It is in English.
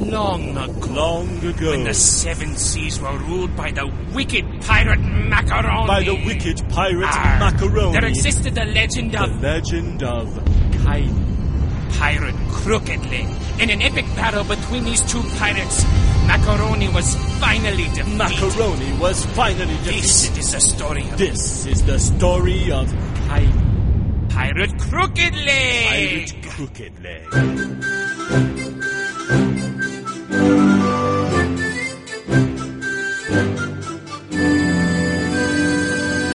Long ago. Long ago. When the seven seas were ruled by the wicked pirate Macaroni. By the wicked pirate Macaroni. There existed the legend of... The legend of Kaini. Pirate Crooked Leg. In an epic battle between these two pirates, Macaroni was finally defeated. Macaroni was finally defeated. This is the story of... This is the story of Kaini. Pirate Crooked Leg. Pirate Crooked Leg.